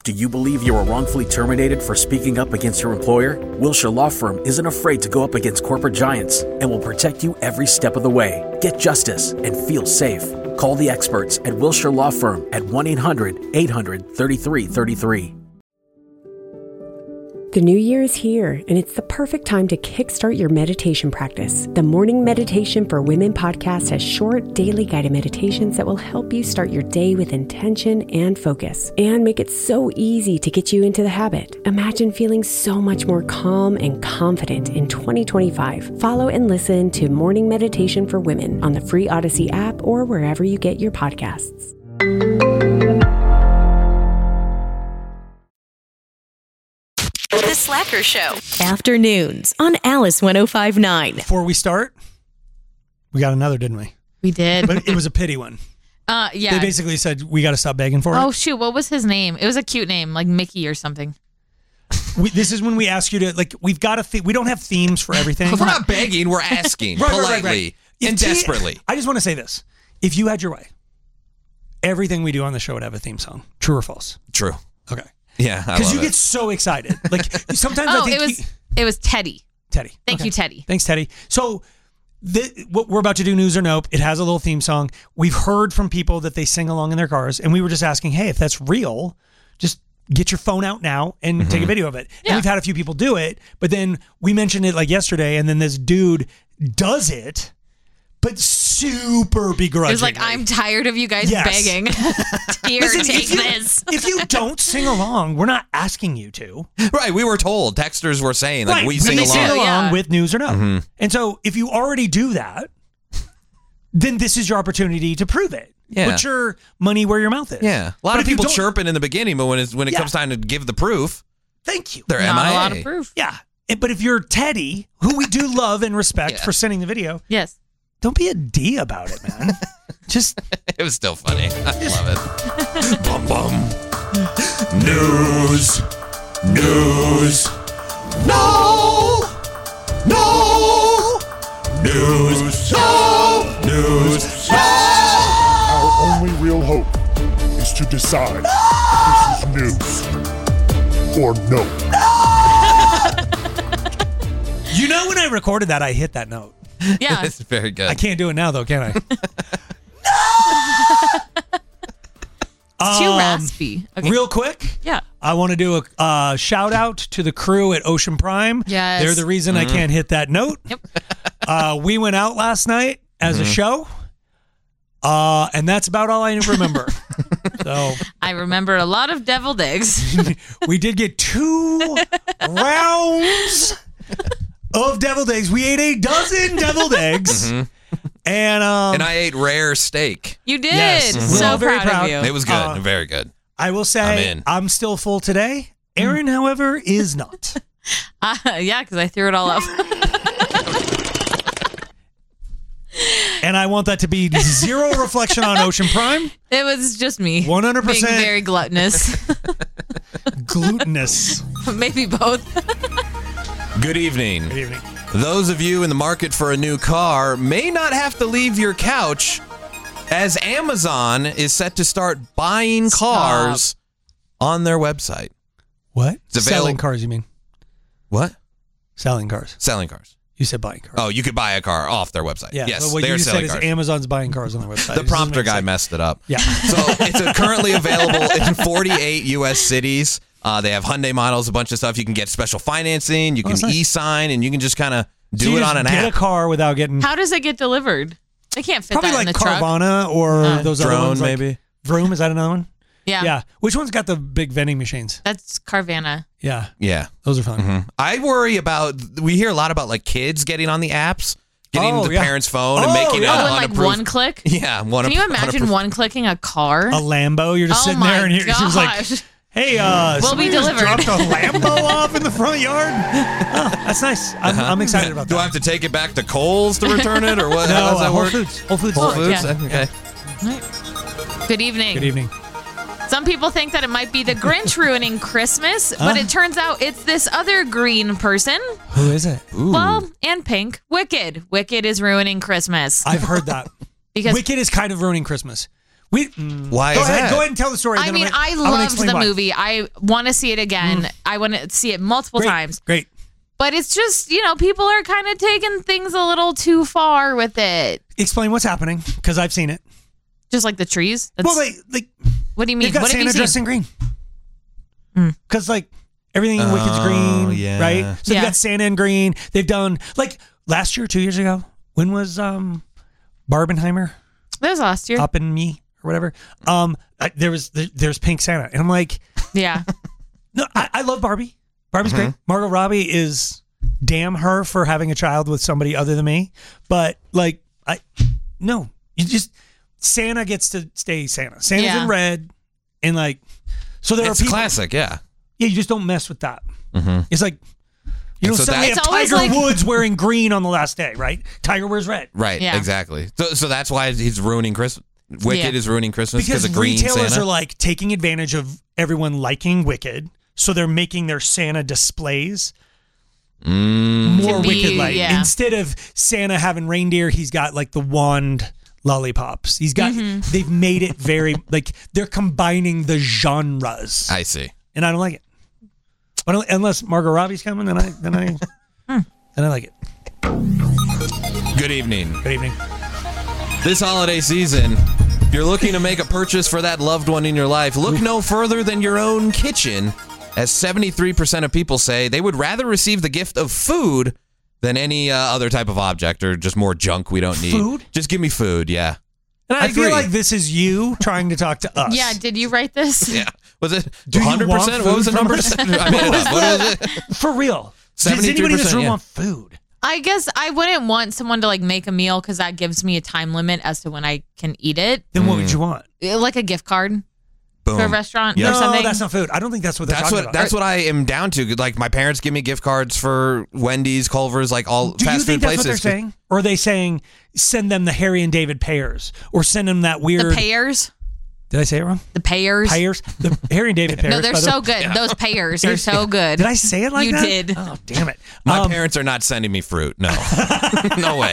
Do you believe you were wrongfully terminated for speaking up against your employer? Wilshire Law Firm isn't afraid to go up against corporate giants and will protect you every step of the way. Get justice and feel safe. Call the experts at Wilshire Law Firm at 1-800-800-3333. The new year is here, and it's the perfect time to kickstart your meditation practice. The Morning Meditation for Women podcast has short, daily guided meditations that will help you start your day with intention and focus, and make it so easy to get you into the habit. Imagine feeling so much more calm and confident in 2025. Follow and listen to Morning Meditation for Women on the free Odyssey app or wherever you get your podcasts. The Slacker Show. Afternoons on Alice 105.9. Before we start, we got another, didn't we? We did. But it was a pity one. Yeah. They basically said, we got to stop begging for it. Oh, shoot. What was his name? It was a cute name, like Mickey or something. This is when we ask you to, like, we've got we don't have themes for everything. We're not begging, we're asking politely and desperately. I just want to say this. If you had your way, everything we do on the show would have a theme song. True or false? True. Okay. Yeah, because you get so excited. Like sometimes I think it was Teddy. Teddy. Thank you, Teddy. Thanks, Teddy. So what we're about to do, News or Nope, it has a little theme song. We've heard from people that they sing along in their cars, and we were just asking, hey, if that's real, just get your phone out now and take a video of it. Yeah. And we've had a few people do it, but then we mentioned it like yesterday, and then this dude does it, but super begrudgingly. It was like, I'm tired of you guys begging. Here, Listen, take this. If you don't sing along, we're not asking you to. Right, we were told. Texters were saying, like, we sing along with News or No. And so if you already do that, then this is your opportunity to prove it. Yeah. Put your money where your mouth is. Yeah. A lot of people chirping in the beginning, but when it comes time to give the proof, thank you. They're not MIA. a lot of proof. Yeah. But if you're Teddy, who we do love and respect for sending the video, yes, don't be a D about it, man. Just it was still funny. I love it. Bum bum. News. No. News. Our only real hope is to decide if this is news or no. You know, when I recorded that, I hit that note. Yeah. It's very good. I can't do it now, though, can I? It's too raspy. Okay. Real quick, I want to do a shout out to the crew at Ocean Prime. Yes. They're the reason I can't hit that note. Yep. We went out last night as a show, and that's about all I remember. So I remember a lot of deviled eggs. we did get 2 rounds of deviled eggs. We ate a dozen deviled eggs. And I ate rare steak. You did. Yes. So Very proud of you. It was good. Very good. I will say I'm still full today. Aaron, however, is not. Yeah, because I threw it all up. And I want that to be zero reflection on Ocean Prime. It was just me. 100% being very gluttonous. Glutinous. Maybe both. Good evening. Good evening. Those of you in the market for a new car may not have to leave your couch, as Amazon is set to start buying cars on their website. What? It's Selling cars, you mean? What? Selling cars. Selling cars. You said buying cars. Oh, you could buy a car off their website. Yeah. Yes, So what they're you selling said cars. is Amazon's buying cars on their website. The prompter guy messed it up. Yeah. So it's currently available in 48 U.S. cities. They have Hyundai models, a bunch of stuff. You can get special financing. You can e-sign, and you can just kind of do it on an get app. a car without getting... How does it get delivered? I can't fit Probably that in like the truck. Carvana or those other Drone, ones. Like maybe. Vroom, is that another one? Yeah. Yeah. Which one's got the big vending machines? That's Carvana. Yeah. Yeah. Those are fun. Mm-hmm. I worry about, we hear a lot about like kids getting on the apps, getting the parents' phone and making it in unapproved. like one click? Yeah. Can you imagine one-clicking a car? A Lambo. You're just sitting there and she was like, hey, we'll be delivered. Dropped a Lambo off in the front yard. Oh, that's nice. I'm excited about that. Do I have to take it back to Kohl's to return it, or what? No, How does that Whole work? Foods. Whole Foods. Whole Foods? Yeah. Okay. Good evening. Good evening. Some people think that it might be the Grinch ruining Christmas, but it turns out it's this other green person. Who is it? Ooh. Well, and pink. Wicked. Wicked is ruining Christmas. I've heard that. Because Wicked is kind of ruining Christmas. Why Go is ahead. that? Go ahead and tell the story. I then mean, I'm gonna loved explain the why. movie. I want to see it again. I want to see it multiple times. Great. But it's just, people are kind of taking things a little too far with it. Explain what's happening, because I've seen it. Just like the trees. Well, What do you mean? they've got What have Santa you dressed seen? in green. Because everything in Wicked's green, yeah. right? So they've got Santa in green. They've done last year, 2 years ago. When was Barbenheimer? That was last year. Up in Me or whatever. There's Pink Santa, and I'm like, Yeah. no, I love Barbie. Barbie's great. Margot Robbie is damn her for having a child with somebody other than me. But Santa gets to stay Santa. Santa's in red, and so there It's are people. classic, yeah. Yeah, you just don't mess with that. It's like, And so suddenly that- have It's always Tiger like- Woods wearing green on the last day, right? Tiger wears red. Right, Yeah. exactly. So that's why he's ruining Christmas. Wicked is ruining Christmas Because of green retailers Santa. are taking advantage of everyone liking Wicked, so they're making their Santa displays more To be- Wicked-like. yeah. Instead of Santa having reindeer, he's got the wand lollipops. He's got. They've made it very they're combining the genres, I see. and I don't like it. Unless Margot Robbie's coming, then I like it. Good evening. Good evening. This holiday season, if you're looking to make a purchase for that loved one in your life, look no further than your own kitchen, as 73% of people say they would rather receive the gift of food than any other type of object or just more junk we don't need. Food? Just give me food, yeah. And I feel agree. like this is you trying to talk to us. Yeah. Did you write this? Yeah. Was it Do you 100%? want What was the food from number? us? I made it up. What was it? For real. Does anybody in this 73%, room yeah. want food? I guess I wouldn't want someone to make a meal because that gives me a time limit as to when I can eat it. Then what would you want? Like a gift card Boom. to a restaurant Yeah. or No, something. that's not food. I don't think that's what they're That's talking what about. that's what I am down to. My parents give me gift cards for Wendy's, Culver's, all Do you fast think food that's places. what they're saying? Or are they saying send them the Harry and David Payers? Or send them that weird... The payers. Did I say it wrong? The payers. Payers? The Harry and David Payers. No, they're by the so way. good. Those payers are so good. Did I say it like You that? did. Oh, damn it. My parents are not sending me fruit. No. No way.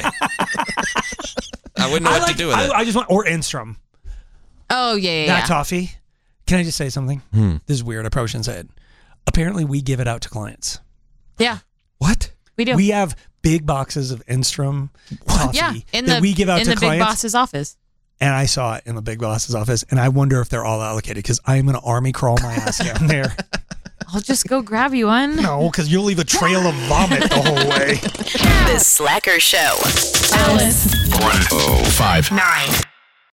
I wouldn't know what to do with it. I just want... Or Enstrom. Oh, yeah. That toffee. Can I just say something? This is weird. I probably shouldn't say it. Apparently, we give it out to clients. Yeah. What? We do. We have big boxes of Enstrom toffee Yeah. In that we give out in to the clients. big boss's office. And I saw it in the big boss's office, and I wonder if they're all allocated because I am going to army crawl my ass down there. I'll just go grab you one. No, because you'll leave a trail of vomit the whole way. The Slacker Show. Alice 105. 9.